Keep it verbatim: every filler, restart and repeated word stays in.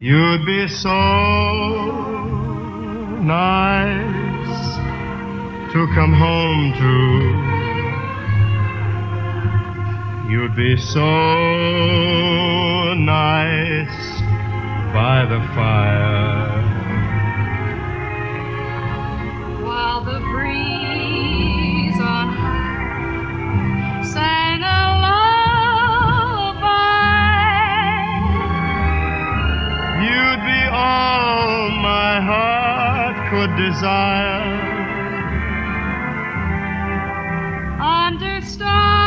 You'd be so nice to come home to. You'd be so nice by the fire while the breeze on high sang a lullaby. You'd be all my heart could desire Under stars